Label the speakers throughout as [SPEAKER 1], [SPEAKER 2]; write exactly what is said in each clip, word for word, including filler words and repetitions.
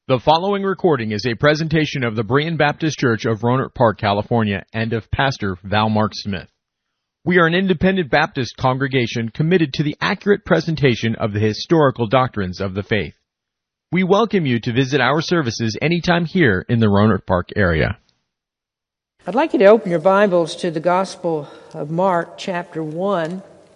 [SPEAKER 1] The following recording is a presentation of the Berean Baptist Church of Rohnert Park, California, and of Pastor Val Mark Smith. We are an independent Baptist congregation committed to the accurate presentation of the historical doctrines of the faith. We welcome you to visit our services anytime here in the Rohnert Park area.
[SPEAKER 2] I'd like you to open your Bibles to the Gospel of Mark, chapter one.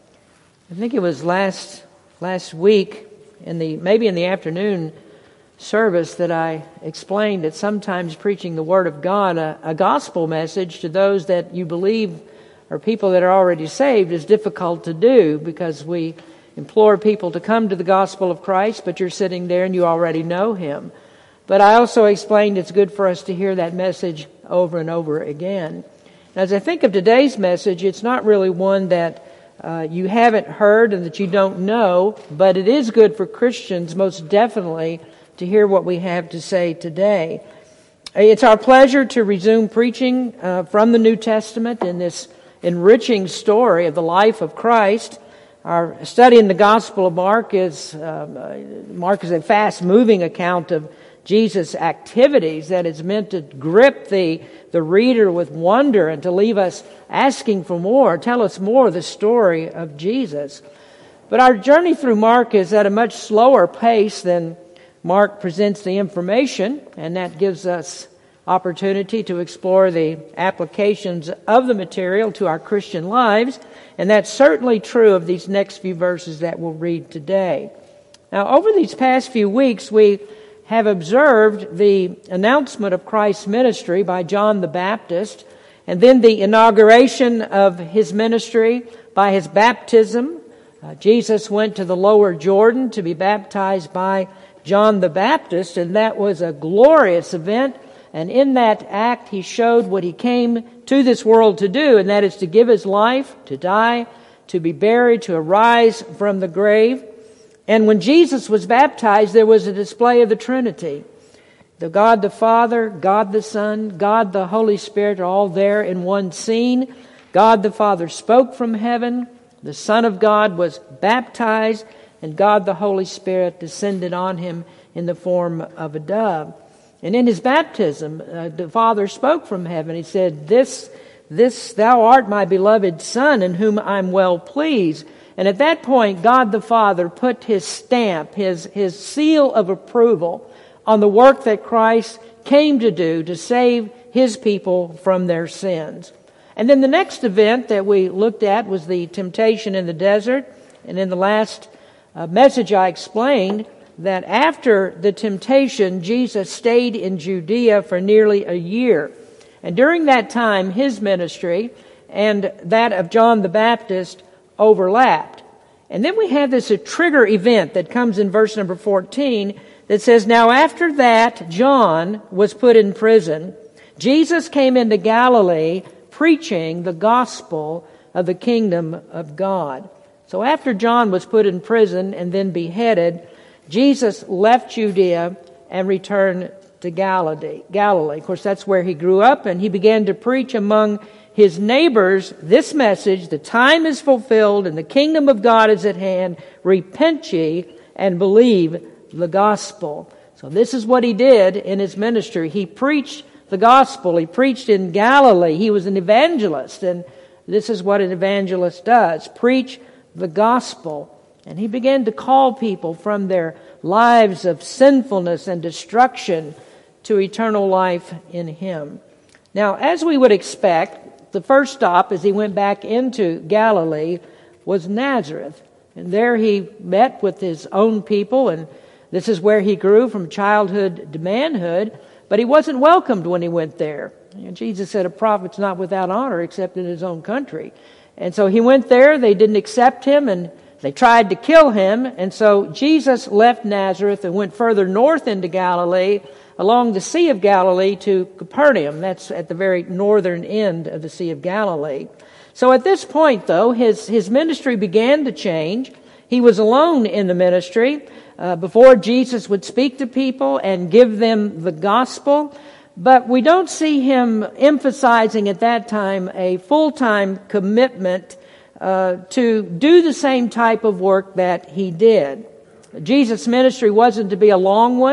[SPEAKER 2] I think it was last last week, in the maybe in the afternoon service, that I explained that sometimes preaching the Word of God, a, a gospel message to those that you believe are people that are already saved, is difficult to do because we implore people to come to the gospel of Christ, but you're sitting there and you already know Him. But I also explained it's good for us to hear that message over and over again. As I think of today's message, it's not really one that uh, you haven't heard and that you don't know, but it is good for Christians, most definitely, to hear what we have to say today. It's our pleasure to resume preaching uh, from the New Testament in this enriching story of the life of Christ. Our study in the Gospel of Mark is uh, Mark is a fast-moving account of Jesus' activities that is meant to grip the, the reader with wonder and to leave us asking for more, tell us more of the story of Jesus. But our journey through Mark is at a much slower pace than Mark presents the information, and that gives us opportunity to explore the applications of the material to our Christian lives, and that's certainly true of these next few verses that we'll read today. Now, over these past few weeks, we have observed the announcement of Christ's ministry by John the Baptist, and then the inauguration of his ministry by his baptism. Uh, Jesus went to the lower Jordan to be baptized by John the Baptist, and that was a glorious event. And in that act, he showed what he came to this world to do, and that is to give his life, to die, to be buried, to arise from the grave. And when Jesus was baptized, there was a display of the Trinity. The God the Father, God the Son, God the Holy Spirit are all there in one scene. God the Father spoke from heaven. The Son of God was baptized, and God the Holy Spirit descended on him in the form of a dove. And in his baptism, uh, the Father spoke from heaven. He said, This, this, thou art my beloved Son, in whom I'm well pleased. And at that point, God the Father put his stamp, his, his seal of approval on the work that Christ came to do to save his people from their sins. And then the next event that we looked at was the temptation in the desert. And in the last uh, message I explained that after the temptation, Jesus stayed in Judea for nearly a year. And during that time, his ministry and that of John the Baptist overlapped. And then we have this a trigger event that comes in verse number fourteen that says, Now after that, John was put in prison. Jesus came into Galilee preaching the gospel of the kingdom of God. So after John was put in prison and then beheaded, Jesus left Judea and returned to Galilee. Galilee. Of course, that's where he grew up, and he began to preach among his neighbors this message: the time is fulfilled and the kingdom of God is at hand. Repent ye and believe the gospel. So this is what he did in his ministry. He preached the gospel. He preached in Galilee. He was an evangelist, and this is what an evangelist does: preach the gospel. And he began to call people from their lives of sinfulness and destruction to eternal life in him. Now, as we would expect, the first stop as he went back into Galilee was Nazareth. And there he met with his own people, and this is where he grew from childhood to manhood. But he wasn't welcomed when he went there. You know, Jesus said a prophet's not without honor except in his own country. And so he went there, they didn't accept him, and they tried to kill him. And so Jesus left Nazareth and went further north into Galilee, along the Sea of Galilee to Capernaum. That's at the very northern end of the Sea of Galilee. So at this point, though, his, his ministry began to change. He was alone in the ministry. Uh, before Jesus would speak to people and give them the gospel. But we don't see him emphasizing at that time a full-time commitment uh, to do the same type of work that he did. Jesus' ministry wasn't to be a long one,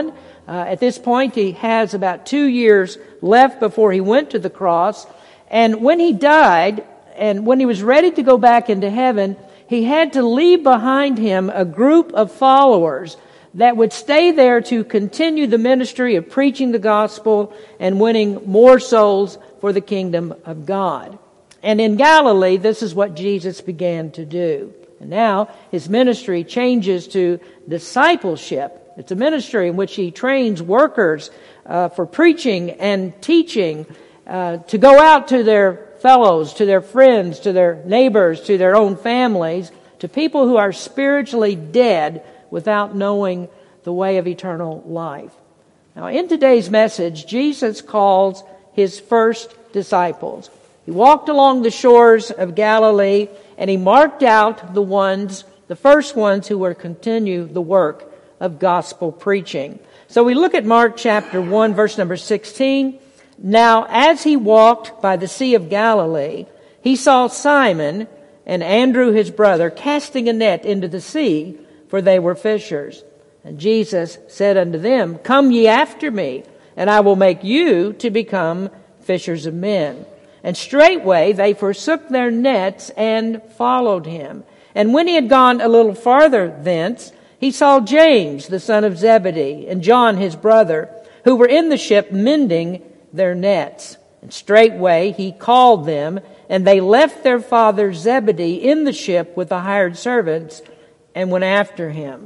[SPEAKER 2] Uh, at this point, he has about two years left before he went to the cross. And when he died, and when he was ready to go back into heaven, he had to leave behind him a group of followers that would stay there to continue the ministry of preaching the gospel and winning more souls for the kingdom of God. And in Galilee, this is what Jesus began to do. And now his ministry changes to discipleship. It's a ministry in which he trains workers uh, for preaching and teaching uh, to go out to their fellows, to their friends, to their neighbors, to their own families, to people who are spiritually dead without knowing the way of eternal life. Now, in today's message, Jesus calls his first disciples. He walked along the shores of Galilee and he marked out the ones, the first ones who were to continue the work of gospel preaching. So we look at Mark chapter one, verse number sixteen. Now, as he walked by the Sea of Galilee, he saw Simon and Andrew his brother casting a net into the sea, for they were fishers. And Jesus said unto them, Come ye after me, and I will make you to become fishers of men. And straightway they forsook their nets and followed him. And when he had gone a little farther thence, he saw James, the son of Zebedee, and John his brother, who were in the ship mending their nets. And straightway he called them, and they left their father Zebedee in the ship with the hired servants, and went after him.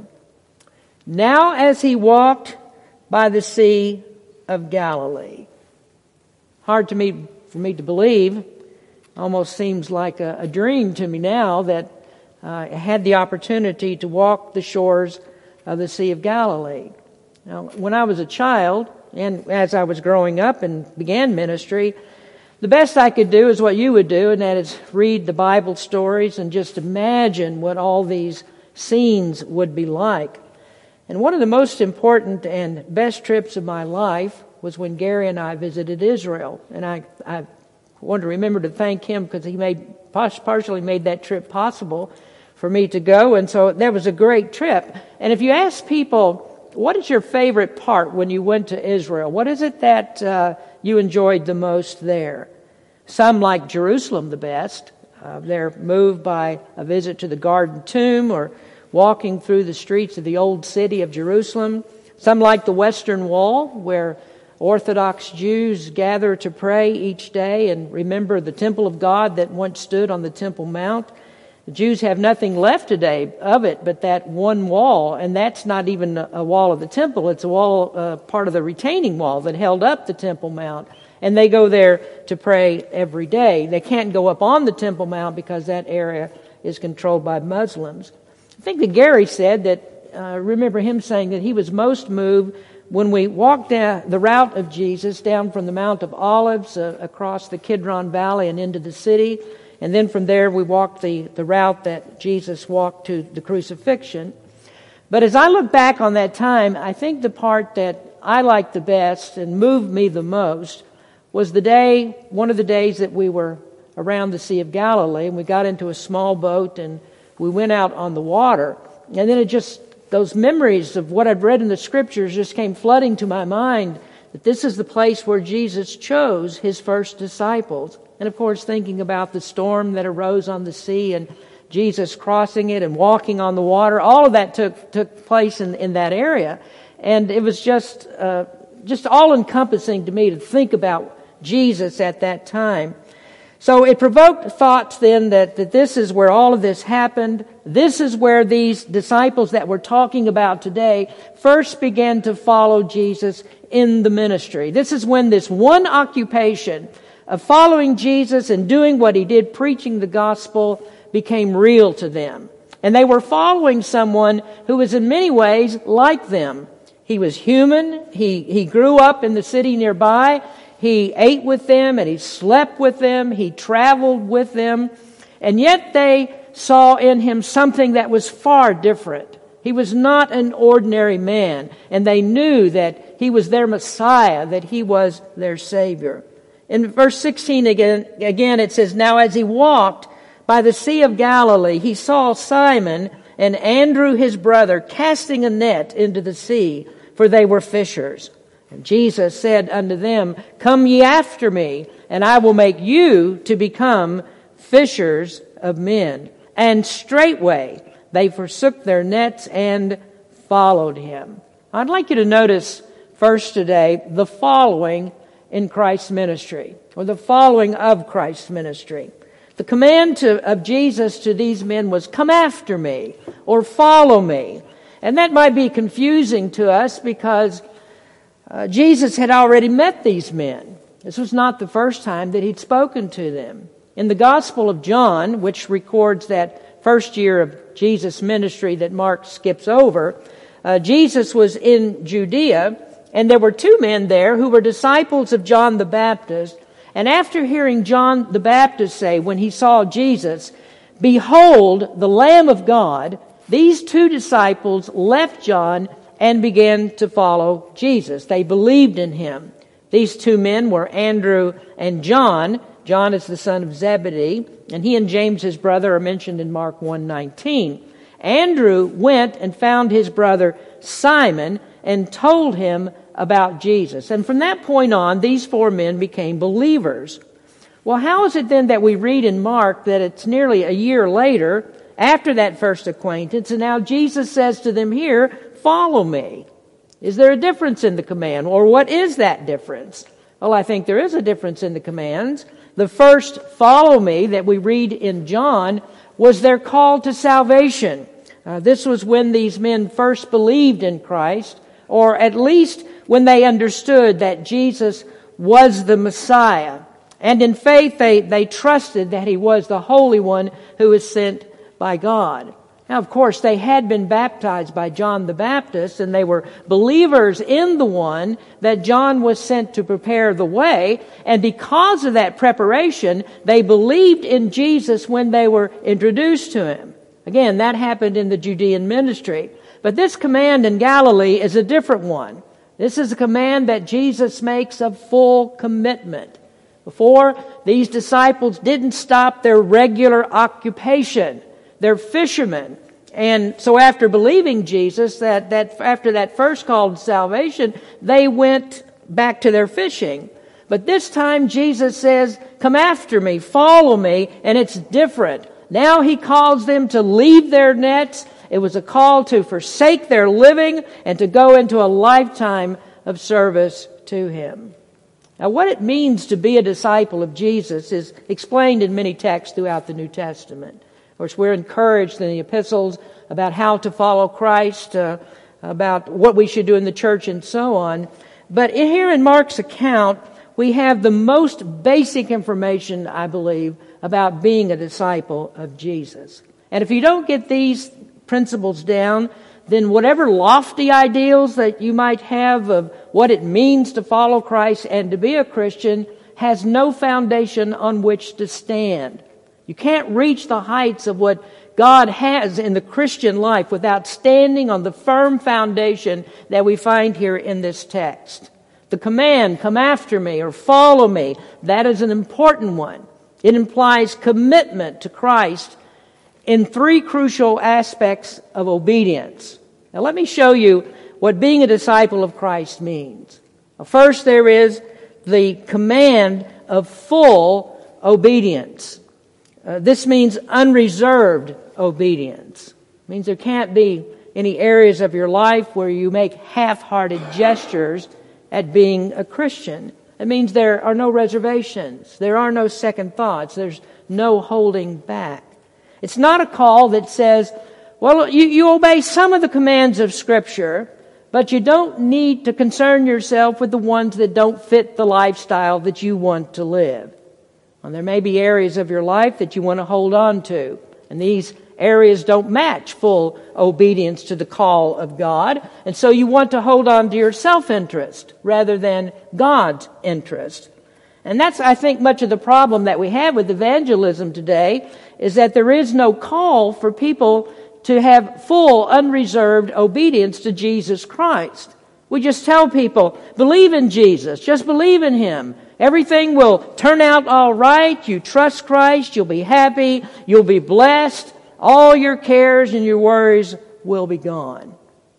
[SPEAKER 2] Now as he walked by the Sea of Galilee. Hard to me, for me to believe. Almost seems like a, a dream to me now that uh, I had the opportunity to walk the shores of the Sea of Galilee. Now, when I was a child, and as I was growing up and began ministry, the best I could do is what you would do, and that is read the Bible stories and just imagine what all these scenes would be like. And one of the most important and best trips of my life was when Gary and I visited Israel. And I, I want to remember to thank him because he made partially made that trip possible for me to go. And so that was a great trip. And if you ask people, what is your favorite part when you went to Israel? What is it that uh, you enjoyed the most there? Some like Jerusalem the best. Uh, they're moved by a visit to the Garden Tomb or walking through the streets of the old city of Jerusalem. Some like the Western Wall, where Orthodox Jews gather to pray each day and remember the temple of God that once stood on the Temple Mount. The Jews have nothing left today of it but that one wall, and that's not even a wall of the temple. It's a wall, uh, part of the retaining wall that held up the Temple Mount. And they go there to pray every day. They can't go up on the Temple Mount because that area is controlled by Muslims. I think that Gary said that, I uh, remember him saying that he was most moved when we walked down the route of Jesus down from the Mount of Olives uh, across the Kidron Valley and into the city. And then from there we walked the, the route that Jesus walked to the crucifixion. But as I look back on that time, I think the part that I liked the best and moved me the most was the day, one of the days that we were around the Sea of Galilee, and we got into a small boat and we went out on the water. And then it just, those memories of what I'd read in the scriptures just came flooding to my mind, that this is the place where Jesus chose his first disciples. And of course, thinking about the storm that arose on the sea and Jesus crossing it and walking on the water, all of that took took place in, in that area. And it was just uh, just all-encompassing to me to think about Jesus at that time. So it provoked thoughts then that, that this is where all of this happened. This is where these disciples that we're talking about today first began to follow Jesus in the ministry. This is when this one occupation of following Jesus and doing what he did, preaching the gospel, became real to them. And they were following someone who was in many ways like them. He was human. He, he grew up in the city nearby. He ate with them and he slept with them. He traveled with them. And yet they saw in him something that was far different. He was not an ordinary man. And they knew that he was their Messiah, that he was their Savior. In verse sixteen again, again it says, Now as he walked by the Sea of Galilee, he saw Simon and Andrew his brother casting a net into the sea, for they were fishers. And Jesus said unto them, Come ye after me, and I will make you to become fishers of men. And straightway they forsook their nets and followed him. I'd like you to notice first today the following in Christ's ministry, or the following of Christ's ministry. The command to, of Jesus to these men was, Come after me, or follow me. And that might be confusing to us because uh, Jesus had already met these men. This was not the first time that he'd spoken to them. In the Gospel of John, which records that first year of Jesus' ministry that Mark skips over, uh, Jesus was in Judea, and there were two men there who were disciples of John the Baptist. And after hearing John the Baptist say, when he saw Jesus, Behold, the Lamb of God, these two disciples left John and began to follow Jesus. They believed in him. These two men were Andrew and John. John is the son of Zebedee, and he and James, his brother, are mentioned in Mark one nineteen. Andrew went and found his brother Simon and told him about Jesus. And from that point on, these four men became believers. Well, how is it then that we read in Mark that it's nearly a year later, after that first acquaintance, and now Jesus says to them here, Follow me? Is there a difference in the command? Or what is that difference? Well, I think there is a difference in the commands. The first follow me that we read in John was their call to salvation. Uh, this was when these men first believed in Christ, or at least when they understood that Jesus was the Messiah. And in faith they, they trusted that he was the Holy One who was sent by God. Now, of course, they had been baptized by John the Baptist, and they were believers in the one that John was sent to prepare the way. And because of that preparation, they believed in Jesus when they were introduced to him. Again, that happened in the Judean ministry. But this command in Galilee is a different one. This is a command that Jesus makes of full commitment. Before, these disciples didn't stop their regular occupation. They're fishermen. And so after believing Jesus, that, that after that first call to salvation, they went back to their fishing. But this time Jesus says, Come after me, follow me, and it's different. Now he calls them to leave their nets. It was a call to forsake their living and to go into a lifetime of service to him. Now, what it means to be a disciple of Jesus is explained in many texts throughout the New Testament. Of course, we're encouraged in the epistles about how to follow Christ, uh, about what we should do in the church and so on. But in, here in Mark's account, we have the most basic information, I believe, about being a disciple of Jesus. And if you don't get these principles down, then whatever lofty ideals that you might have of what it means to follow Christ and to be a Christian has no foundation on which to stand. You can't reach the heights of what God has in the Christian life without standing on the firm foundation that we find here in this text. The command, come after me or follow me, that is an important one. It implies commitment to Christ in three crucial aspects of obedience. Now let me show you what being a disciple of Christ means. First, there is the command of full obedience. Uh, this means unreserved obedience. It means there can't be any areas of your life where you make half-hearted gestures at being a Christian. It means there are no reservations. There are no second thoughts. There's no holding back. It's not a call that says, well, you, you obey some of the commands of Scripture, but you don't need to concern yourself with the ones that don't fit the lifestyle that you want to live. And there may be areas of your life that you want to hold on to, and these areas don't match full obedience to the call of God, and so you want to hold on to your self-interest rather than God's interest. And that's, I think, much of the problem that we have with evangelism today, is that there is no call for people to have full, unreserved obedience to Jesus Christ. We just tell people, believe in Jesus, just believe in Him. Everything will turn out all right. You trust Christ, you'll be happy, you'll be blessed. All your cares and your worries will be gone.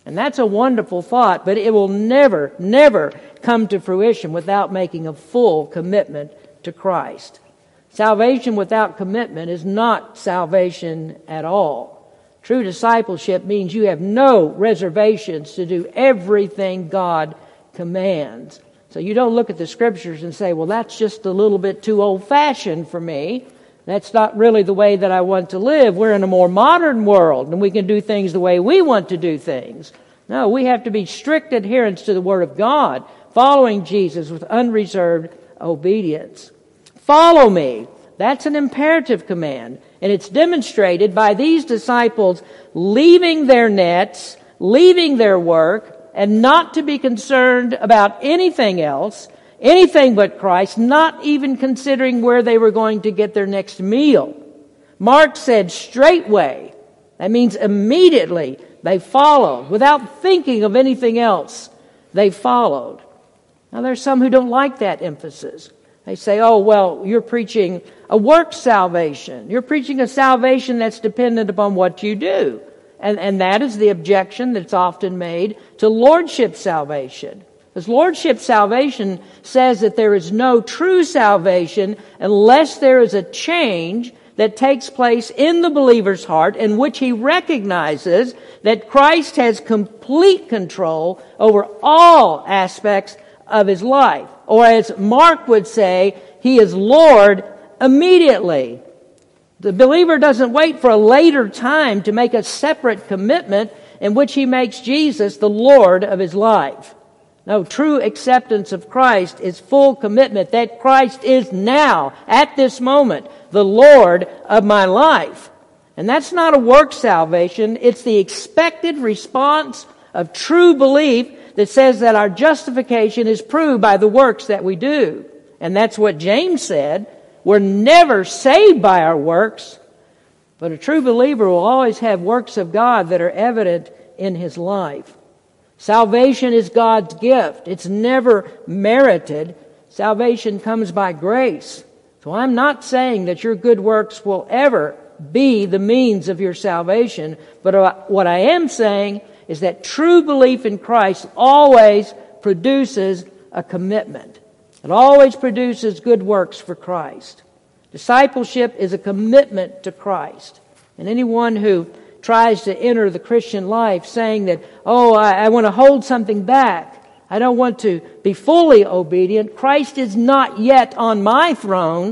[SPEAKER 2] And that's a wonderful thought, but it will never, never come to fruition without making a full commitment to Christ. Salvation without commitment is not salvation at all. True discipleship means you have no reservations to do everything God commands. So you don't look at the Scriptures and say, well, that's just a little bit too old-fashioned for me. That's not really the way that I want to live. We're in a more modern world, and we can do things the way we want to do things. No, we have to be strict adherents to the Word of God, following Jesus with unreserved obedience. Follow me. That's an imperative command, and it's demonstrated by these disciples leaving their nets, leaving their work, and not to be concerned about anything else, anything but Christ, not even considering where they were going to get their next meal. Mark said straightway. That means immediately they followed. Without thinking of anything else, they followed. Now there's some who don't like that emphasis. They say, oh, well, you're preaching a work salvation. You're preaching a salvation that's dependent upon what you do. And, and that is the objection that's often made to lordship salvation. Because lordship salvation says that there is no true salvation unless there is a change that takes place in the believer's heart in which he recognizes that Christ has complete control over all aspects of his life. Or as Mark would say, he is Lord immediately. The believer doesn't wait for a later time to make a separate commitment in which he makes Jesus the Lord of his life. No, true acceptance of Christ is full commitment that Christ is now, at this moment, the Lord of my life. And that's not a work salvation. It's the expected response of true belief that says that our justification is proved by the works that we do. And that's what James said. We're never saved by our works, but a true believer will always have works of God that are evident in his life. Salvation is God's gift. It's never merited. Salvation comes by grace. So I'm not saying that your good works will ever be the means of your salvation, but what I am saying is that true belief in Christ always produces a commitment. It always produces good works for Christ. Discipleship is a commitment to Christ. And anyone who tries to enter the Christian life saying that, oh, I, I want to hold something back, I don't want to be fully obedient, Christ is not yet on my throne,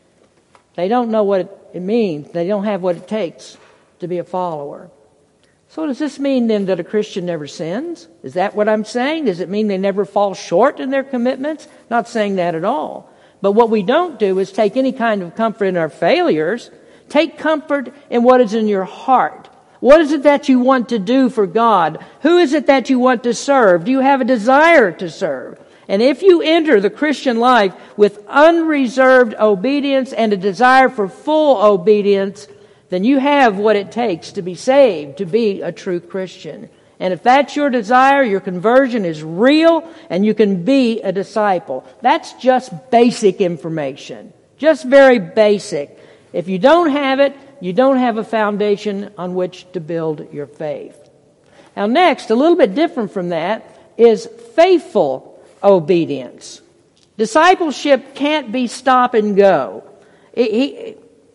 [SPEAKER 2] they don't know what it, it means. They don't have what it takes to be a follower. So does this mean then that a Christian never sins? Is that what I'm saying? Does it mean they never fall short in their commitments? Not saying that at all. But what we don't do is take any kind of comfort in our failures. Take comfort in what is in your heart. What is it that you want to do for God? Who is it that you want to serve? Do you have a desire to serve? And if you enter the Christian life with unreserved obedience and a desire for full obedience, then you have what it takes to be saved, to be a true Christian. And if that's your desire, your conversion is real, and you can be a disciple. That's just basic information. Just very basic. If you don't have it, you don't have a foundation on which to build your faith. Now next, a little bit different from that, is faithful obedience. Discipleship can't be stop and go. He, he,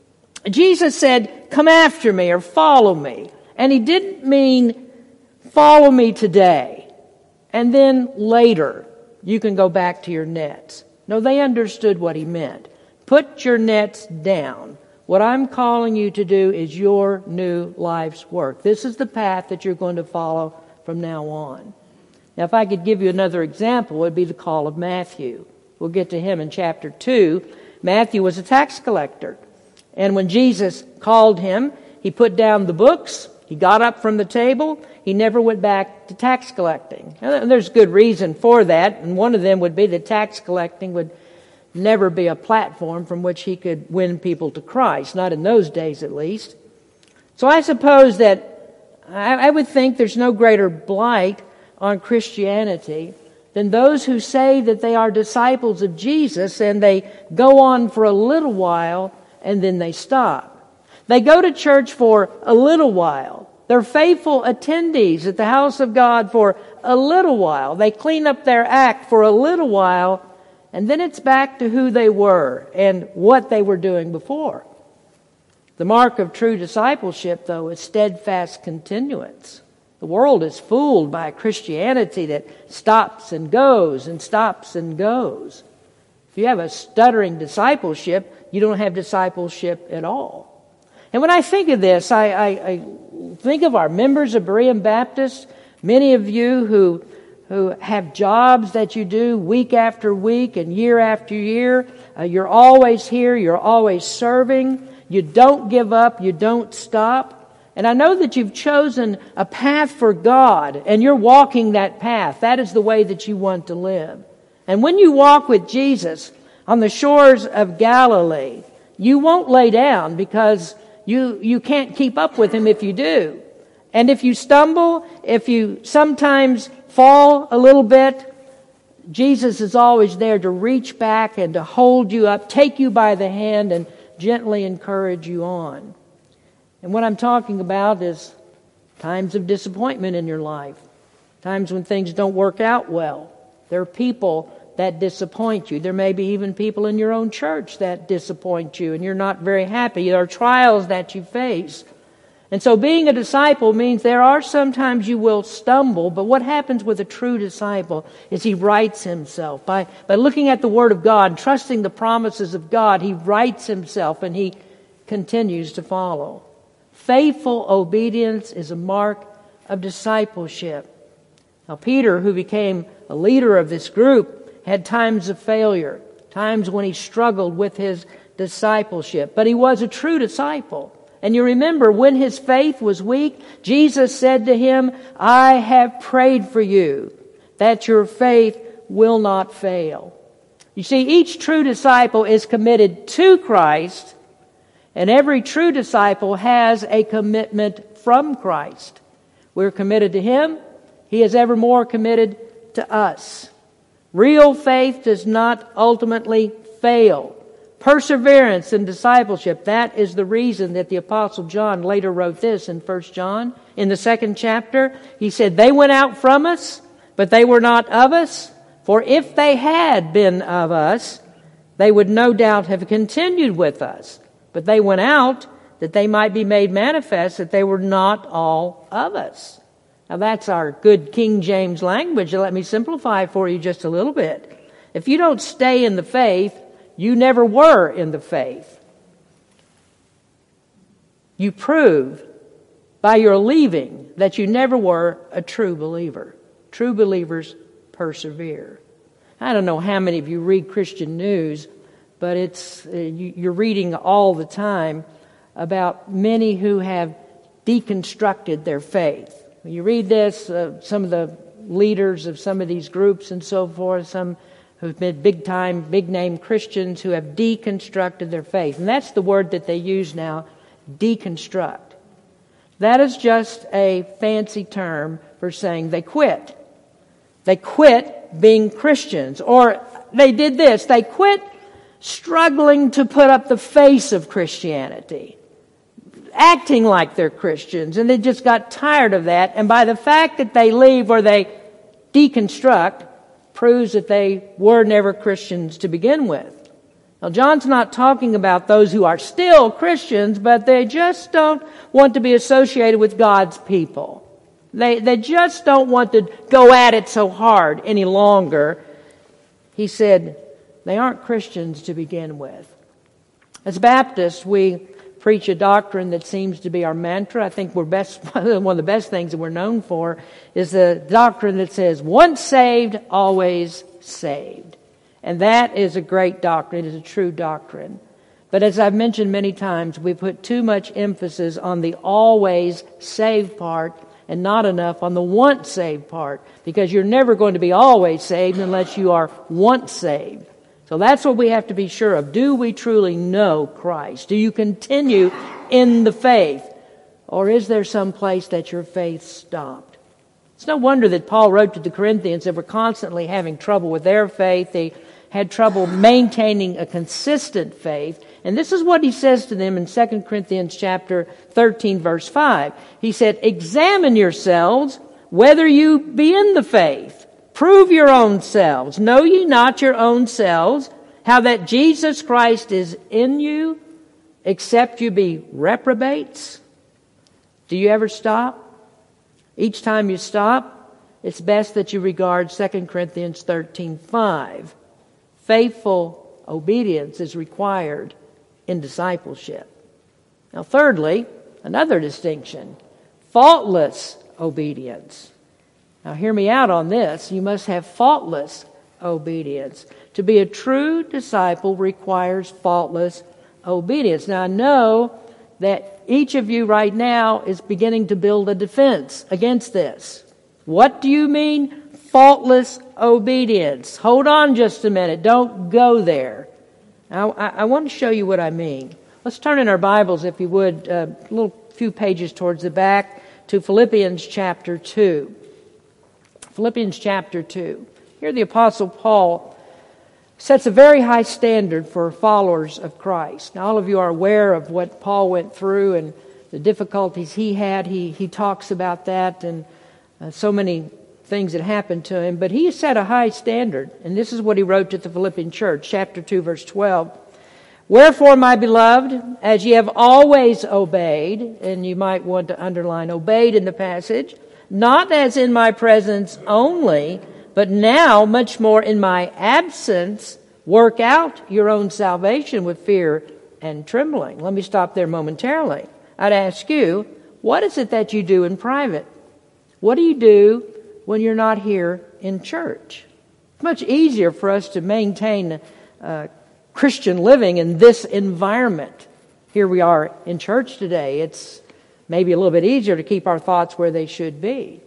[SPEAKER 2] Jesus said, come after me or follow me. And he didn't mean follow me today and then later you can go back to your nets. No, they understood what he meant. Put your nets down. What I'm calling you to do is your new life's work. This is the path that you're going to follow from now on. Now, if I could give you another example, it would be the call of Matthew. We'll get to him in chapter two. Matthew was a tax collector. And when Jesus called him, he put down the books, he got up from the table, he never went back to tax collecting. And there's good reason for that, and one of them would be that tax collecting would never be a platform from which he could win people to Christ, not in those days at least. So I suppose that I would think there's no greater blight on Christianity than those who say that they are disciples of Jesus and they go on for a little while and then they stop. They go to church for a little while They're faithful attendees at the house of God for a little while. They clean up their act for a little while, and then it's back to who they were and what they were doing before. The mark of true discipleship, though, is steadfast continuance. The world is fooled by Christianity that stops and goes and stops and goes. If you have a stuttering discipleship, you don't have discipleship at all. And when I think of this, I, I, I think of our members of Berean Baptist, many of you who, who have jobs that you do week after week and year after year. Uh, you're always here, you're always serving. You don't give up, you don't stop. And I know that you've chosen a path for God, and you're walking that path. That is the way that you want to live. And when you walk with Jesus on the shores of Galilee, you won't lay down because you, you can't keep up with Him if you do. And if you stumble, if you sometimes fall a little bit, Jesus is always there to reach back and to hold you up, take you by the hand and gently encourage you on. And what I'm talking about is times of disappointment in your life, times when things don't work out well. There are people that disappoint you. There may be even people in your own church that disappoint you and you're not very happy. There are trials that you face. And so being a disciple means there are sometimes you will stumble, but what happens with a true disciple is he rights himself. By, by looking at the Word of God, trusting the promises of God, he rights himself and he continues to follow. Faithful obedience is a mark of discipleship. Now Peter, who became a leader of this group, had times of failure, times when he struggled with his discipleship, but he was a true disciple. And you remember when his faith was weak, Jesus said to him, I have prayed for you that your faith will not fail. You see, each true disciple is committed to Christ, and every true disciple has a commitment from Christ. We're committed to Him. He is ever more committed to us. Real faith does not ultimately fail. Perseverance in discipleship, that is the reason that the Apostle John later wrote this in First John. In the second chapter, he said, they went out from us, but they were not of us. For if they had been of us, they would no doubt have continued with us. But they went out that they might be made manifest that they were not all of us. Now that's our good King James language. Let me simplify for you just a little bit. If you don't stay in the faith, you never were in the faith. You prove by your leaving that you never were a true believer. True believers persevere. I don't know how many of you read Christian news, but it's uh, you, you're reading all the time about many who have deconstructed their faith. When you read this, uh, some of the leaders of some of these groups and so forth, some who've been big-time, big-name Christians who have deconstructed their faith. And that's the word that they use now, deconstruct. That is just a fancy term for saying they quit. They quit being Christians. Or they did this, they quit struggling to put up the face of Christianity, acting like they're Christians, and they just got tired of that. And by the fact that they leave or they deconstruct, proves that they were never Christians to begin with. Now, John's not talking about those who are still Christians, but they just don't want to be associated with God's people. They, they just don't want to go at it so hard any longer. He said, they aren't Christians to begin with. As Baptists, we preach a doctrine that seems to be our mantra. I think we're best, one of the best things that we're known for is the doctrine that says, once saved, always saved. And that is a great doctrine. It is a true doctrine. But as I've mentioned many times, we put too much emphasis on the always saved part and not enough on the once saved part, because you're never going to be always saved unless you are once saved. So that's what we have to be sure of. Do we truly know Christ? Do you continue in the faith? Or is there some place that your faith stopped? It's no wonder that Paul wrote to the Corinthians that were constantly having trouble with their faith. They had trouble maintaining a consistent faith. And this is what he says to them in Second Corinthians chapter thirteen, verse five. He said, "Examine yourselves whether you be in the faith. Prove your own selves. Know ye not your own selves, how that Jesus Christ is in you, except you be reprobates?" Do you ever stop? Each time you stop, it's best that you regard Second Corinthians thirteen five. Faithful obedience is required in discipleship. Now, thirdly, another distinction: faultless obedience. Now, hear me out on this. You must have faultless obedience. To be a true disciple requires faultless obedience. Now, I know that each of you right now is beginning to build a defense against this. What do you mean, faultless obedience? Hold on just a minute. Don't go there. Now, I, I want to show you what I mean. Let's turn in our Bibles, if you would, a little few pages towards the back to Philippians chapter two. Philippians chapter two. Here the Apostle Paul sets a very high standard for followers of Christ. Now, all of you are aware of what Paul went through and the difficulties he had. He, he talks about that and uh, so many things that happened to him. But he set a high standard. And this is what he wrote to the Philippian church, chapter two, verse twelve. "Wherefore, my beloved, as ye have always obeyed," and you might want to underline obeyed in the passage, "not as in my presence only, but now much more in my absence, work out your own salvation with fear and trembling." Let me stop there momentarily. I'd ask you, what is it that you do in private? What do you do when you're not here in church? It's much easier for us to maintain uh, Christian living in this environment. Here we are in church today. It's maybe a little bit easier to keep our thoughts where they should be.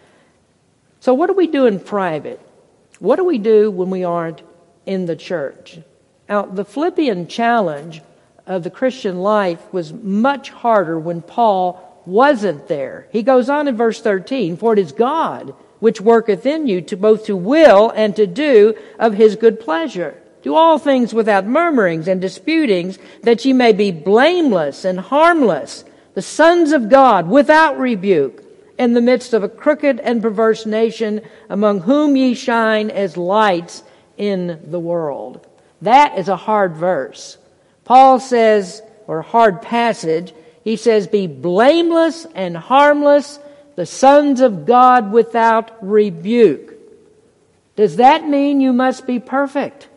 [SPEAKER 2] So what do we do in private? What do we do when we aren't in the church? Now, the Philippian challenge of the Christian life was much harder when Paul wasn't there. He goes on in verse thirteen, "For it is God which worketh in you to both to will and to do of his good pleasure. Do all things without murmurings and disputings, that ye may be blameless and harmless, the sons of God without rebuke, in the midst of a crooked and perverse nation, among whom ye shine as lights in the world." That is a hard verse. Paul says, or hard passage, he says, "Be blameless and harmless, the sons of God without rebuke." Does that mean you must be perfect?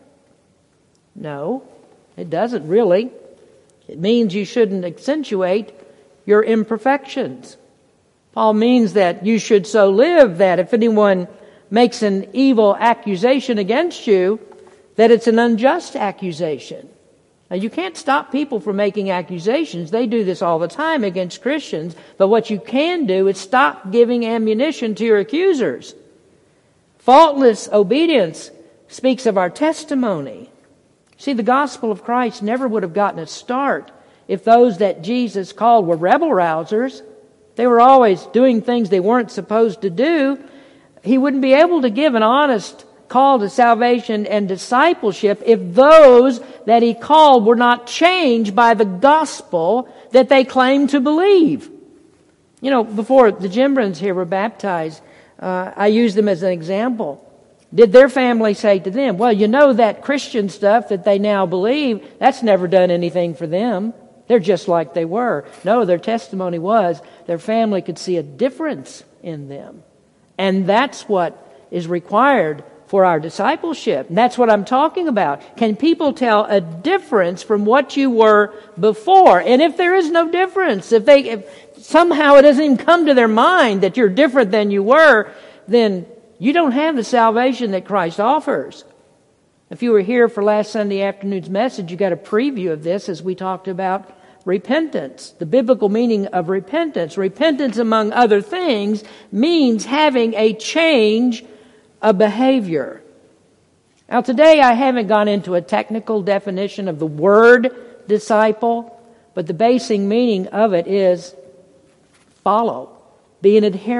[SPEAKER 2] No, it doesn't really. It means you shouldn't accentuate your imperfections. Paul means that you should so live that if anyone makes an evil accusation against you, that it's an unjust accusation. Now, you can't stop people from making accusations. They do this all the time against Christians. But what you can do is stop giving ammunition to your accusers. Faultless obedience speaks of our testimony. See, the gospel of Christ never would have gotten a start if those that Jesus called were rebel rousers. They were always doing things they weren't supposed to do. He wouldn't be able to give an honest call to salvation and discipleship if those that he called were not changed by the gospel that they claimed to believe. You know, before the Jimbrans here were baptized, uh, I used them as an example. Did their family say to them, "Well, you know that Christian stuff that they now believe, that's never done anything for them. They're just like they were"? No, their testimony was their family could see a difference in them. And that's what is required for our discipleship. And that's what I'm talking about. Can people tell a difference from what you were before? And if there is no difference, if they if somehow it doesn't even come to their mind that you're different than you were, then you don't have the salvation that Christ offers. If you were here for last Sunday afternoon's message, you got a preview of this as we talked about repentance, the biblical meaning of repentance. Repentance, among other things, means having a change of behavior. Now, today I haven't gone into a technical definition of the word disciple, but the basic meaning of it is follow, be an adherent,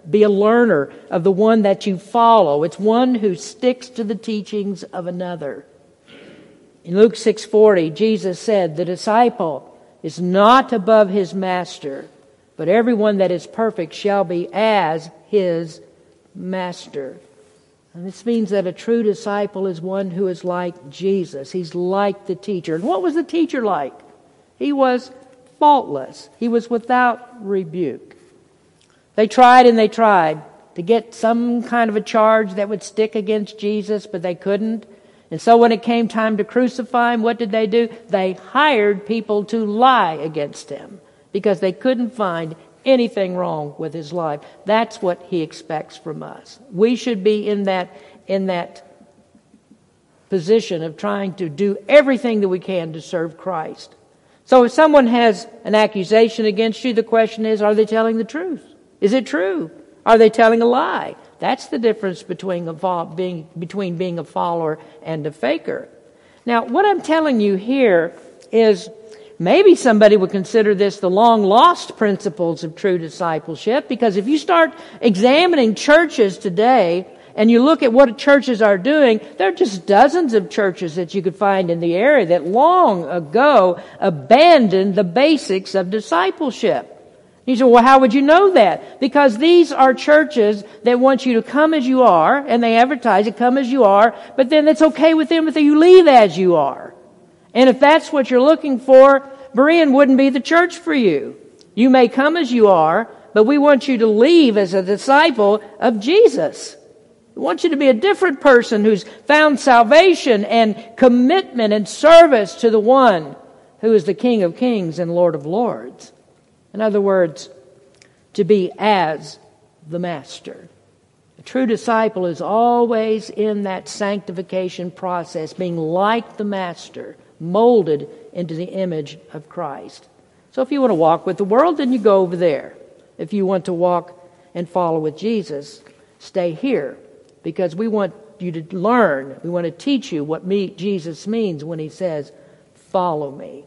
[SPEAKER 2] Be a learner of the one that you follow. It's one who sticks to the teachings of another. In Luke six forty, Jesus said, the disciple is not above his master, but everyone that is perfect shall be as his master. And this means that a true disciple is one who is like Jesus. He's like the teacher. And what was the teacher like? He was faultless. He was without rebuke. They tried and they tried to get some kind of a charge that would stick against Jesus, but they couldn't. And so when it came time to crucify him, what did they do? They hired people to lie against him because they couldn't find anything wrong with his life. That's what he expects from us. We should be in that, in that position of trying to do everything that we can to serve Christ. So if someone has an accusation against you, the question is, are they telling the truth? Is it true? Are they telling a lie? That's the difference between, a, being, between being a follower and a faker. Now, what I'm telling you here is maybe somebody would consider this the long-lost principles of true discipleship, because if you start examining churches today and you look at what churches are doing, there are just dozens of churches that you could find in the area that long ago abandoned the basics of discipleship. You say, well, how would you know that? Because these are churches that want you to come as you are, and they advertise it, come as you are, but then it's okay with them if you leave as you are. And if that's what you're looking for, Berean wouldn't be the church for you. You may come as you are, but we want you to leave as a disciple of Jesus. We want you to be a different person who's found salvation and commitment and service to the one who is the King of Kings and Lord of Lords. In other words, to be as the Master. A true disciple is always in that sanctification process, being like the Master, molded into the image of Christ. So if you want to walk with the world, then you go over there. If you want to walk and follow with Jesus, stay here, because we want you to learn, we want to teach you what me, Jesus means when he says, follow me.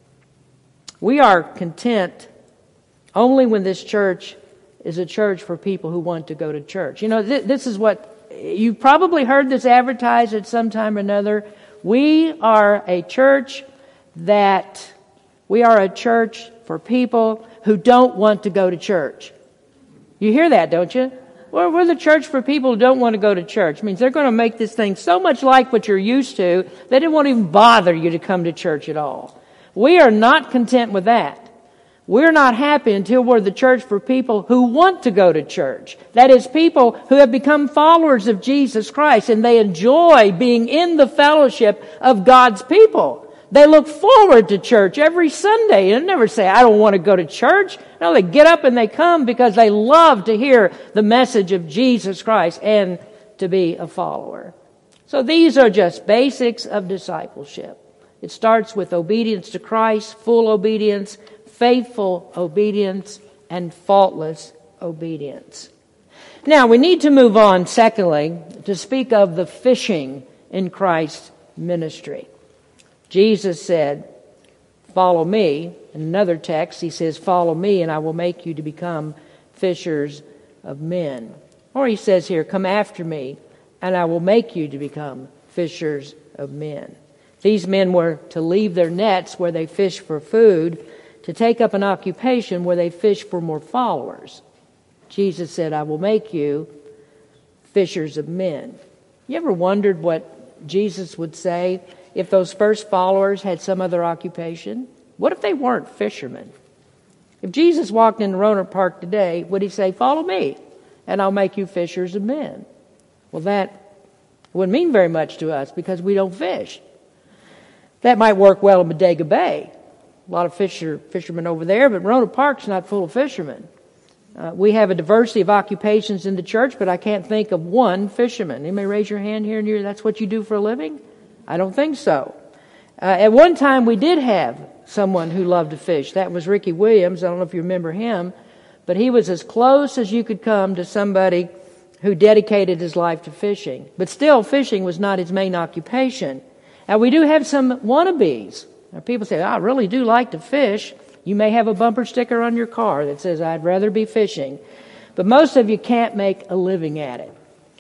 [SPEAKER 2] We are content only when this church is a church for people who want to go to church. You know, th- this is what, you've probably heard this advertised at some time or another. We are a church that, we are a church for people who don't want to go to church. You hear that, don't you? Well, we're the church for people who don't want to go to church. It means they're going to make this thing so much like what you're used to that it won't even bother you to come to church at all. We are not content with that. We're not happy until we're the church for people who want to go to church. That is, people who have become followers of Jesus Christ, and they enjoy being in the fellowship of God's people. They look forward to church every Sunday and never say, I don't want to go to church. No, they get up and they come because they love to hear the message of Jesus Christ and to be a follower. So these are just basics of discipleship. It starts with obedience to Christ, full obedience, faithful obedience, and faultless obedience. Now, we need to move on, secondly, to speak of the fishing in Christ's ministry. Jesus said, follow me. In another text, he says, follow me, and I will make you to become fishers of men. Or he says here, come after me, and I will make you to become fishers of men. These men were to leave their nets where they fish for food, to take up an occupation where they fish for more followers. Jesus said, I will make you fishers of men. You ever wondered what Jesus would say if those first followers had some other occupation? What if they weren't fishermen? If Jesus walked into Rohnert Park today, would he say, follow me, and I'll make you fishers of men? Well, that wouldn't mean very much to us because we don't fish. That might work well in Bodega Bay. A lot of fisher, fishermen over there, but Rohnert Park's not full of fishermen. Uh, we have a diversity of occupations in the church, but I can't think of one fisherman. Anybody raise your hand here and here? That's what you do for a living? I don't think so. Uh, at one time, we did have someone who loved to fish. That was Ricky Williams. I don't know if you remember him, but he was as close as you could come to somebody who dedicated his life to fishing. But still, fishing was not his main occupation. Now, we do have some wannabes. Now, people say, I really do like to fish. You may have a bumper sticker on your car that says, I'd rather be fishing. but most of you can't make a living at it.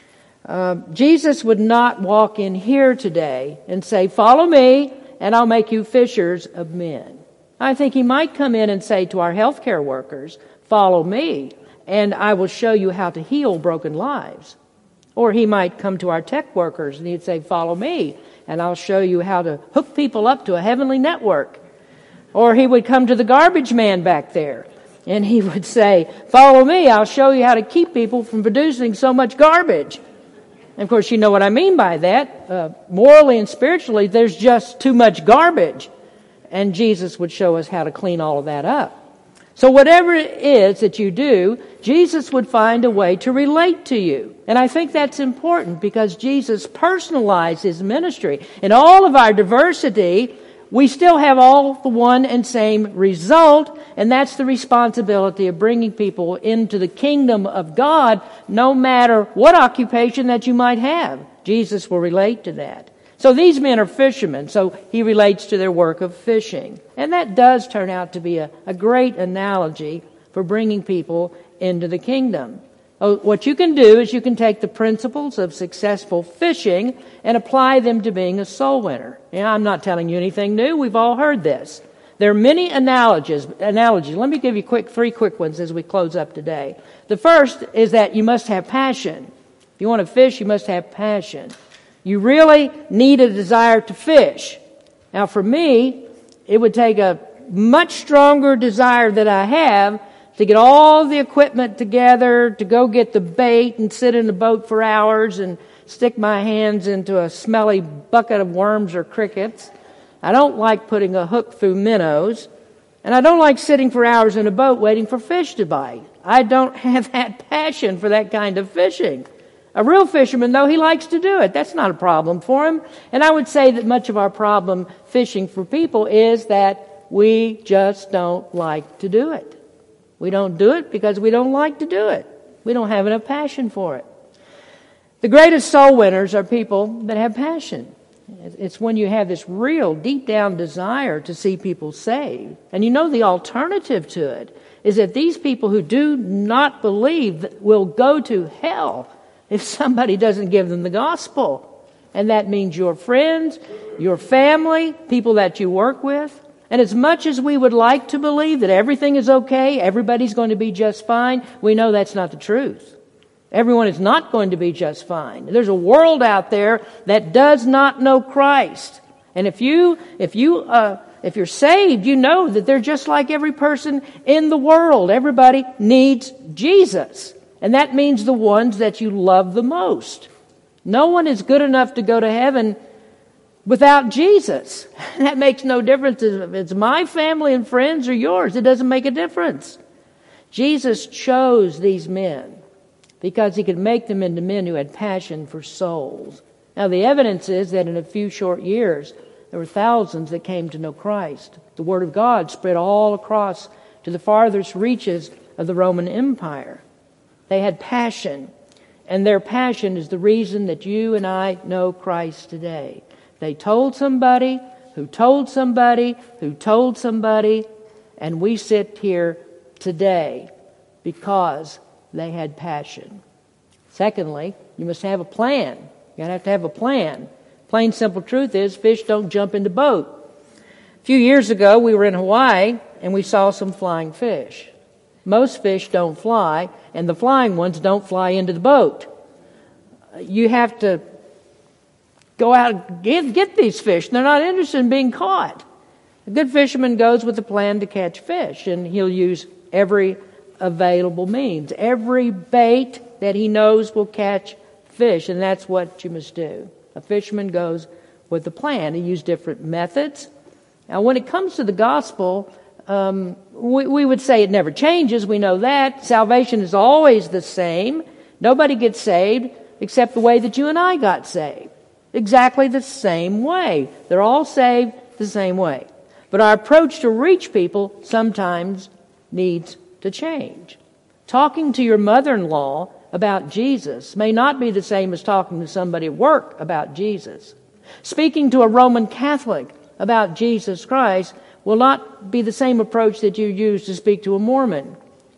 [SPEAKER 2] Uh, Jesus would not walk in here today and say, "Follow me, and I'll make you fishers of men." I think he might come in and say to our healthcare workers, "Follow me, and I will show you how to heal broken lives." Or he might come to our tech workers and he'd say, "Follow me, and I'll show you how to hook people up to a heavenly network." Or he would come to the garbage man back there and he would say, "Follow me, I'll show you how to keep people from producing so much garbage." And of course, you know what I mean by that. Uh, morally and spiritually, there's just too much garbage. And Jesus would show us how to clean all of that up. So whatever it is that you do, Jesus would find a way to relate to you. And I think that's important because Jesus personalized his ministry. In all of our diversity, we still have all the one and same result, and that's the responsibility of bringing people into the kingdom of God, no matter what occupation that you might have. Jesus will relate to that. So these men are fishermen, so he relates to their work of fishing. And that does turn out to be a, a great analogy for bringing people into the kingdom. Oh, what you can do is you can take the principles of successful fishing and apply them to being a soul winner. Now, I'm not telling you anything new. We've all heard this. There are many analogies. Analogies. Let me give you quick three quick ones as we close up today. The first is that you must have passion. If you want to fish, you must have passion. You really need a desire to fish. Now, for me, it would take a much stronger desire that I have to get all the equipment together, to go get the bait and sit in the boat for hours and stick my hands into a smelly bucket of worms or crickets. I don't like putting a hook through minnows. And I don't like sitting for hours in a boat waiting for fish to bite. I don't have that passion for that kind of fishing. A real fisherman, though, he likes to do it. That's not a problem for him. And I would say that much of our problem fishing for people is that we just don't like to do it. We don't do it because we don't like to do it. We don't have enough passion for it. The greatest soul winners are people that have passion. It's when you have this real deep down desire to see people saved. And you know the alternative to it is that these people who do not believe will go to hell if somebody doesn't give them the gospel. And that means your friends, your family, people that you work with. And as much as we would like to believe that everything is okay, everybody's going to be just fine, we know that's not the truth. Everyone is not going to be just fine. There's a world out there that does not know Christ. And if you, if you, uh, if you're saved, you know that they're just like every person in the world. Everybody needs Jesus. And that means the ones that you love the most. No one is good enough to go to heaven without Jesus. That makes no difference if it's my family and friends or yours. It doesn't make a difference. Jesus chose these men because he could make them into men who had passion for souls. Now, the evidence is that in a few short years, there were thousands that came to know Christ. The Word of God spread all across to the farthest reaches of the Roman Empire. They had passion, and their passion is the reason that you and I know Christ today. They told somebody, who told somebody, who told somebody, and we sit here today because they had passion. Secondly, you must have a plan. You have to have a plan. Plain simple truth is fish don't jump into boat. A few years ago, we were in Hawaii and we saw some flying fish. Most fish don't fly, and the flying ones don't fly into the boat. You have to go out and get, get these fish. They're not interested in being caught. A good fisherman goes with a plan to catch fish, and he'll use every available means, every bait that he knows will catch fish, and that's what you must do. A fisherman goes with a plan. He uses different methods. Now, when it comes to the gospel, um, we, we would say it never changes. We know that. Salvation is always the same. Nobody gets saved except the way that you and I got saved. Exactly the same way. They're all saved the same way. But our approach to reach people sometimes needs to change. Talking to your mother-in-law about Jesus may not be the same as talking to somebody at work about Jesus. Speaking to a Roman Catholic about Jesus Christ will not be the same approach that you use to speak to a Mormon.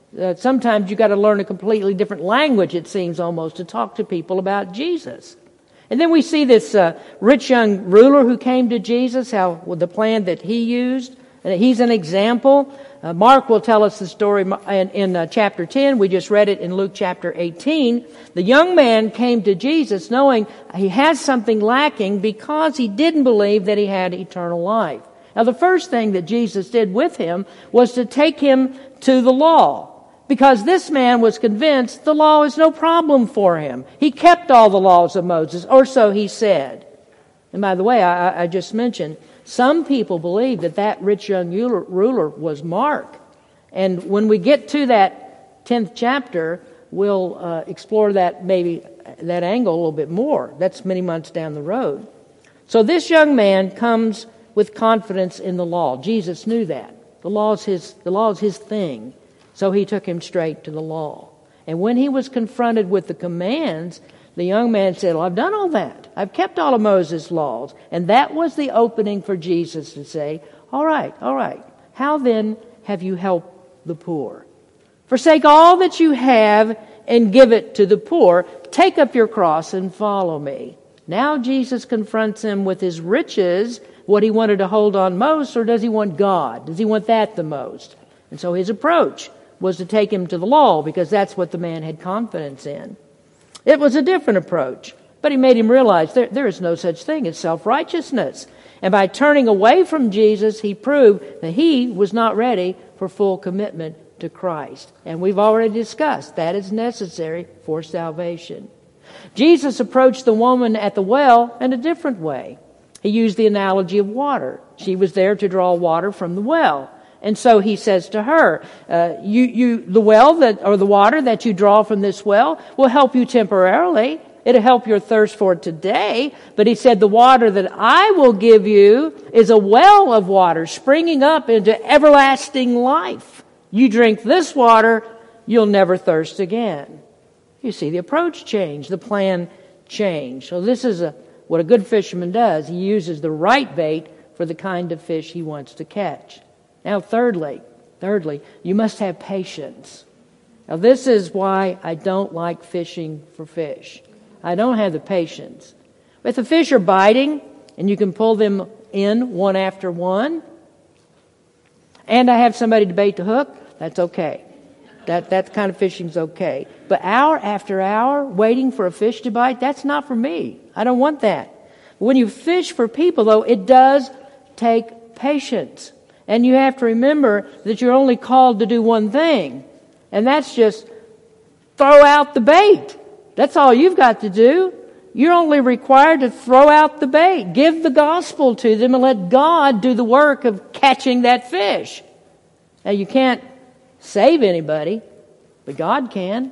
[SPEAKER 2] Uh, sometimes you've got to learn a completely different language, it seems almost, to talk to people about Jesus. And then we see this uh, rich young ruler who came to Jesus, how well, the plan that he used. And he's an example. Uh, Mark will tell us the story in, in uh, chapter ten. We just read it in Luke chapter eighteen. The young man came to Jesus knowing he has something lacking because he didn't believe that he had eternal life. Now, the first thing that Jesus did with him was to take him to the law, because this man was convinced the law is no problem for him. He kept all the laws of Moses, or so he said. And by the way, I, I just mentioned, some people believe that that rich young ruler was Mark. And when we get to that tenth chapter, we'll uh, explore that maybe that angle a little bit more. That's many months down the road. So this young man comes with confidence in the law. Jesus knew that. The law is his, the law is his thing. So he took him straight to the law. And when he was confronted with the commands, the young man said, well, I've done all that. I've kept all of Moses' laws. And that was the opening for Jesus to say, all right, all right. How then have you helped the poor? Forsake all that you have and give it to the poor. Take up your cross and follow me. Now Jesus confronts him with his riches, what he wanted to hold on most, or does he want God? Does he want that the most? And so his approach was to take him to the law, because that's what the man had confidence in. It was a different approach, but he made him realize there, there is no such thing as self-righteousness. And by turning away from Jesus, he proved that he was not ready for full commitment to Christ. And we've already discussed that is necessary for salvation. Jesus approached the woman at the well in a different way. He used the analogy of water. She was there to draw water from the well. And so he says to her, uh, you, you, the well that, or the water that you draw from this well will help you temporarily. It'll help your thirst for today. But he said, the water that I will give you is a well of water springing up into everlasting life. You drink this water, you'll never thirst again. You see, the approach changed. The plan changed. So this is a, what a good fisherman does. He uses the right bait for the kind of fish he wants to catch. Now, thirdly, thirdly, you must have patience. Now, this is why I don't like fishing for fish. I don't have the patience. If the fish are biting, and you can pull them in one after one, and I have somebody to bait the hook, that's okay. That, that kind of fishing's okay. But hour after hour, waiting for a fish to bite, that's not for me. I don't want that. When you fish for people, though, it does take patience. And you have to remember that you're only called to do one thing, and that's just throw out the bait. That's all you've got to do. You're only required to throw out the bait. Give the gospel to them and let God do the work of catching that fish. Now, you can't save anybody, but God can.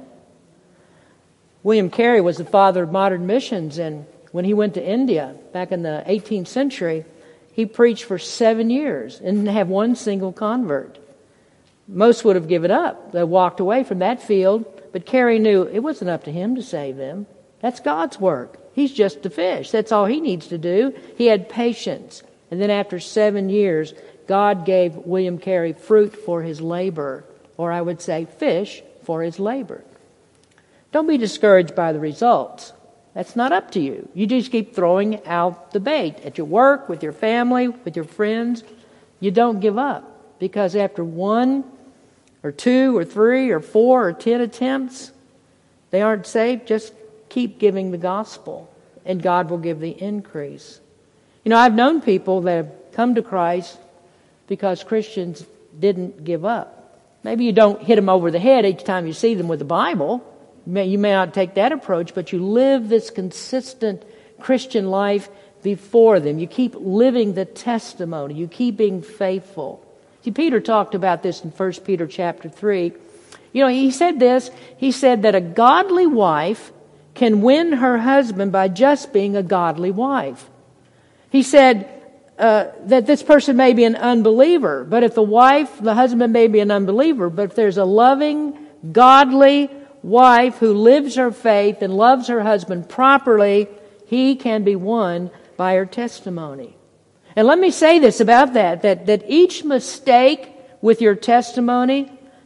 [SPEAKER 2] William Carey was the father of modern missions, and when he went to India back in the eighteenth century, he preached for seven years and didn't have one single convert. Most would have given up. They walked away from that field, but Carey knew it wasn't up to him to save them. That's God's work. He's just a fish. That's all he needs to do. He had patience. And then after seven years, God gave William Carey fruit for his labor, or I would say fish for his labor. Don't be discouraged by the results. That's not up to you. You just keep throwing out the bait at your work, with your family, with your friends. You don't give up, because after one or two or three or four or ten attempts, they aren't saved. Just keep giving the gospel, and God will give the increase. You know, I've known people that have come to Christ because Christians didn't give up. Maybe you don't hit them over the head each time you see them with the Bible. You may, you may not take that approach, but you live this consistent Christian life before them. You keep living the testimony. You keep being faithful. See, Peter talked about this in First Peter chapter three. You know, he said this. He said that a godly wife can win her husband by just being a godly wife. He said uh, that this person may be an unbeliever, but if the wife, the husband may be an unbeliever, but if there's a loving, godly wife who lives her faith and loves her husband properly, he can be won by her testimony. And let me say this about that, that, that each mistake with your testimony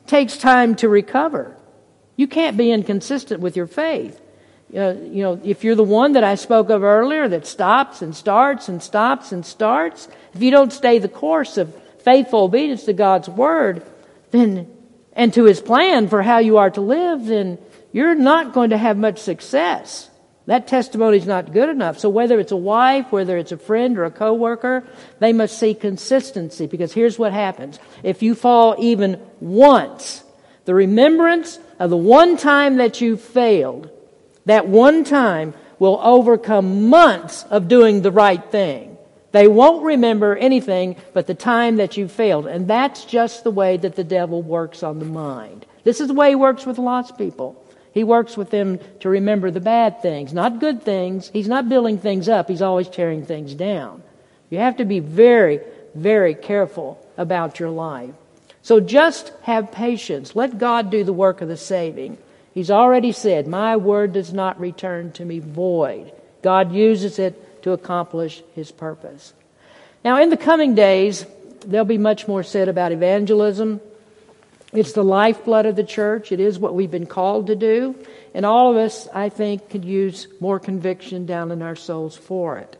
[SPEAKER 2] takes time to recover. You can't be inconsistent with your faith. Uh, you know, if you're the one that I spoke of earlier that stops and starts and stops and starts, if you don't stay the course of faithful obedience to God's Word, then and to His plan for how you are to live, then you're not going to have much success. That testimony is not good enough. So whether it's a wife, whether it's a friend or a coworker, they must see consistency, because here's what happens. If you fall even once, the remembrance of the one time that you failed, that one time will overcome months of doing the right thing. They won't remember anything but the time that you failed. And that's just the way that the devil works on the mind. This is the way he works with lost people. He works with them to remember the bad things, not good things. He's not building things up. He's always tearing things down. You have to be very, very careful about your life. So just have patience. Let God do the work of the saving. He's already said, my word does not return to me void. God uses it to accomplish His purpose. Now, in the coming days, there'll be much more said about evangelism. It's the lifeblood of the church. It is what we've been called to do. And all of us, I think, could use more conviction down in our souls for it.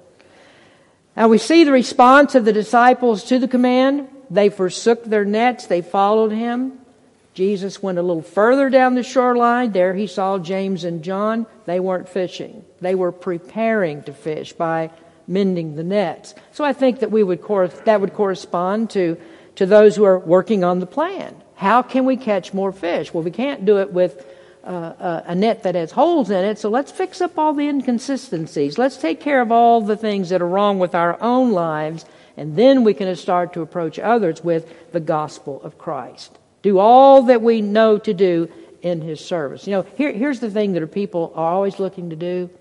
[SPEAKER 2] Now, we see the response of the disciples to the command. They forsook their nets. They followed Him. Jesus went a little further down the shoreline. There He saw James and John. They weren't fishing. They were preparing to fish by mending the nets. So I think that we would cor- that would correspond to, to those who are working on the plan. How can we catch more fish? Well, we can't do it with uh, a net that has holes in it, so let's fix up all the inconsistencies. Let's take care of all the things that are wrong with our own lives, and then we can start to approach others with the gospel of Christ. Do all that we know to do in His service. You know, here, here's the thing that people are always looking to do: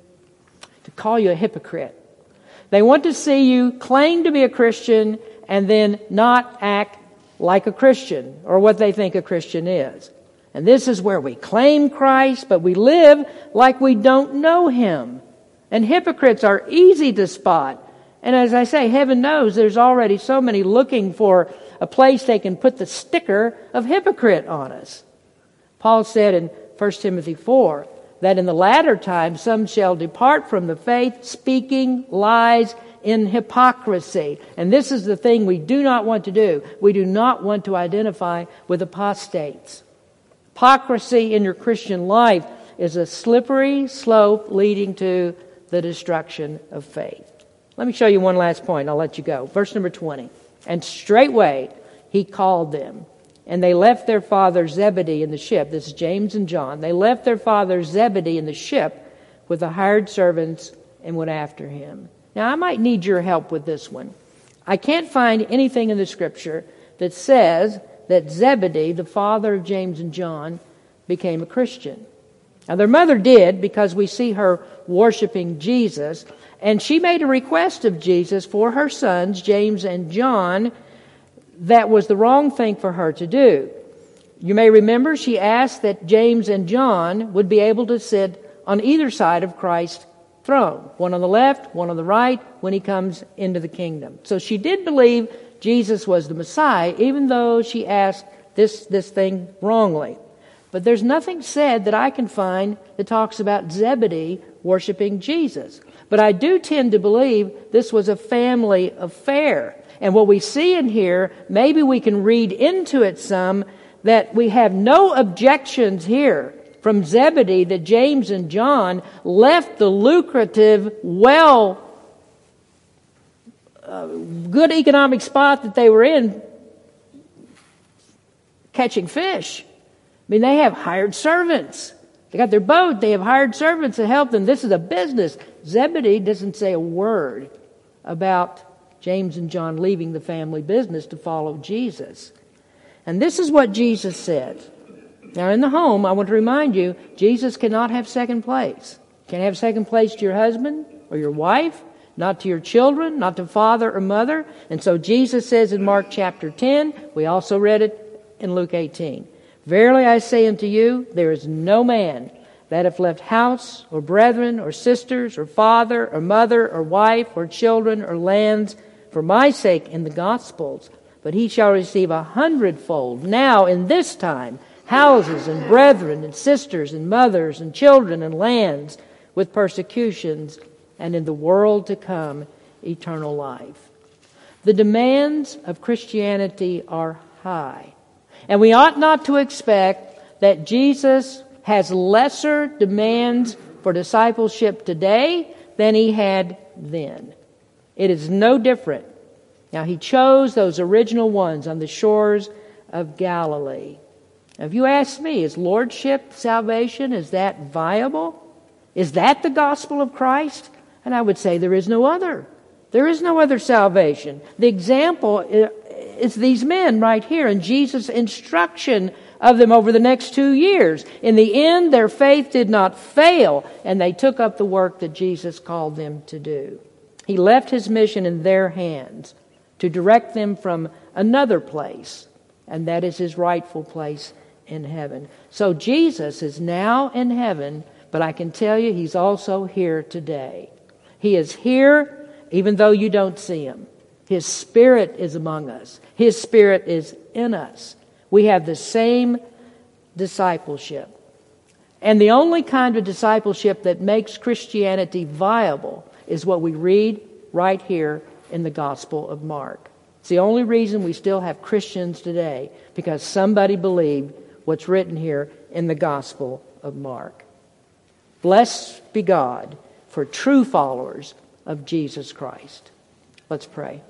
[SPEAKER 2] to call you a hypocrite. They want to see you claim to be a Christian and then not act like a Christian or what they think a Christian is. And this is where we claim Christ, but we live like we don't know Him. And hypocrites are easy to spot. And as I say, heaven knows there's already so many looking for a place they can put the sticker of hypocrite on us. Paul said in First Timothy four that in the latter times some shall depart from the faith, speaking lies in hypocrisy. And this is the thing we do not want to do. We do not want to identify with apostates. Hypocrisy in your Christian life is a slippery slope leading to the destruction of faith. Let me show you one last point. I'll let you go. Verse number twenty. And straightway He called them, and they left their father Zebedee in the ship. This is James and John. They left their father Zebedee in the ship with the hired servants and went after Him. Now, I might need your help with this one. I can't find anything in the Scripture that says that Zebedee, the father of James and John, became a Christian. Now, their mother did, because we see her worshiping Jesus, and she made a request of Jesus for her sons, James and John. That was the wrong thing for her to do. You may remember she asked that James and John would be able to sit on either side of Christ's throne, one on the left, one on the right, when He comes into the kingdom. So she did believe Jesus was the Messiah, even though she asked this, this thing wrongly. But there's nothing said that I can find that talks about Zebedee worshiping Jesus. But I do tend to believe this was a family affair. And what we see in here, maybe we can read into it some, that we have no objections here from Zebedee that James and John left the lucrative, well, uh, good economic spot that they were in catching fish. I mean, they have hired servants. They got their boat. They have hired servants to help them. This is a business. Zebedee doesn't say a word about James and John leaving the family business to follow Jesus. And this is what Jesus said. Now, in the home, I want to remind you, Jesus cannot have second place. You can't have second place to your husband or your wife, not to your children, not to father or mother. And so Jesus says in Mark chapter ten, we also read it in Luke eighteen, verily I say unto you, there is no man that hath left house or brethren or sisters or father or mother or wife or children or lands for my sake in the Gospels, but he shall receive a hundredfold now in this time houses and brethren and sisters and mothers and children and lands with persecutions, and in the world to come eternal life. The demands of Christianity are high, and we ought not to expect that Jesus has lesser demands for discipleship today than he had then. It is no different. Now, he chose those original ones on the shores of Galilee. Now, if you ask me, is lordship salvation, is that viable? Is that the gospel of Christ? And I would say there is no other. There is no other salvation. The example is these men right here and Jesus' instruction of them over the next two years. In the end, their faith did not fail, and they took up the work that Jesus called them to do. He left his mission in their hands to direct them from another place, and that is his rightful place in heaven. So Jesus is now in heaven, but I can tell you he's also here today. He is here even though you don't see him. His Spirit is among us. His Spirit is in us. We have the same discipleship. And the only kind of discipleship that makes Christianity viable is what we read right here in the Gospel of Mark. It's the only reason we still have Christians today, because somebody believed what's written here in the Gospel of Mark. Blessed be God for true followers of Jesus Christ. Let's pray.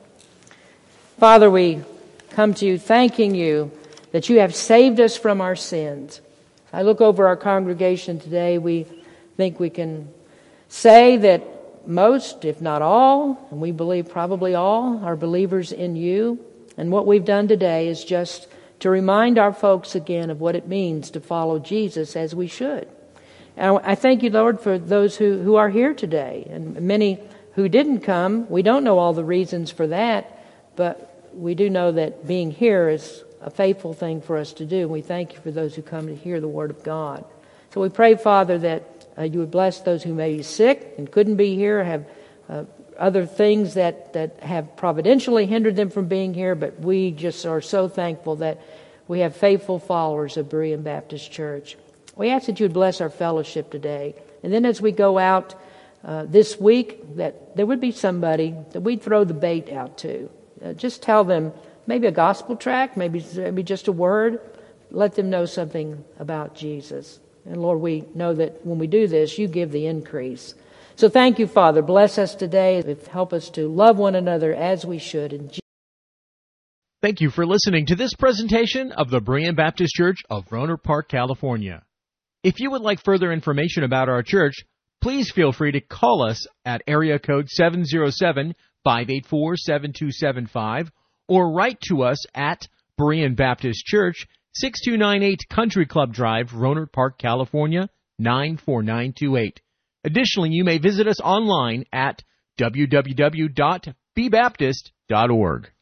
[SPEAKER 2] Father, we come to you thanking you that you have saved us from our sins. I look over our congregation today, we think we can say that most, if not all, and we believe probably all, are believers in you. And what we've done today is just to remind our folks again of what it means to follow Jesus as we should. And I thank you, Lord, for those who, who are here today, and many who didn't come. We don't know all the reasons for that, but we do know that being here is a faithful thing for us to do. And we thank you for those who come to hear the Word of God. So we pray, Father, that uh, you would bless those who may be sick and couldn't be here, have uh, other things that, that have providentially hindered them from being here, but we just are so thankful that we have faithful followers of Berean Baptist Church. We ask that you would bless our fellowship today. And then as we go out uh, this week, that there would be somebody that we'd throw the bait out to. Uh, just tell them maybe a gospel tract, maybe, maybe just a word. Let them know something about Jesus. And Lord, we know that when we do this, you give the increase. So thank you, Father. Bless us today. Help us to love one another as we should. In Jesus-
[SPEAKER 1] Thank you for listening to this presentation of the Berean Baptist Church of Rohnert Park, California. If you would like further information about our church, please feel free to call us at area code seven zero seven, five eight four, seven two seven five or write to us at Berean Baptist Church, six two nine eight Country Club Drive, Rohnert Park, California, nine four nine two eight. Additionally, you may visit us online at w w w dot b baptist dot org.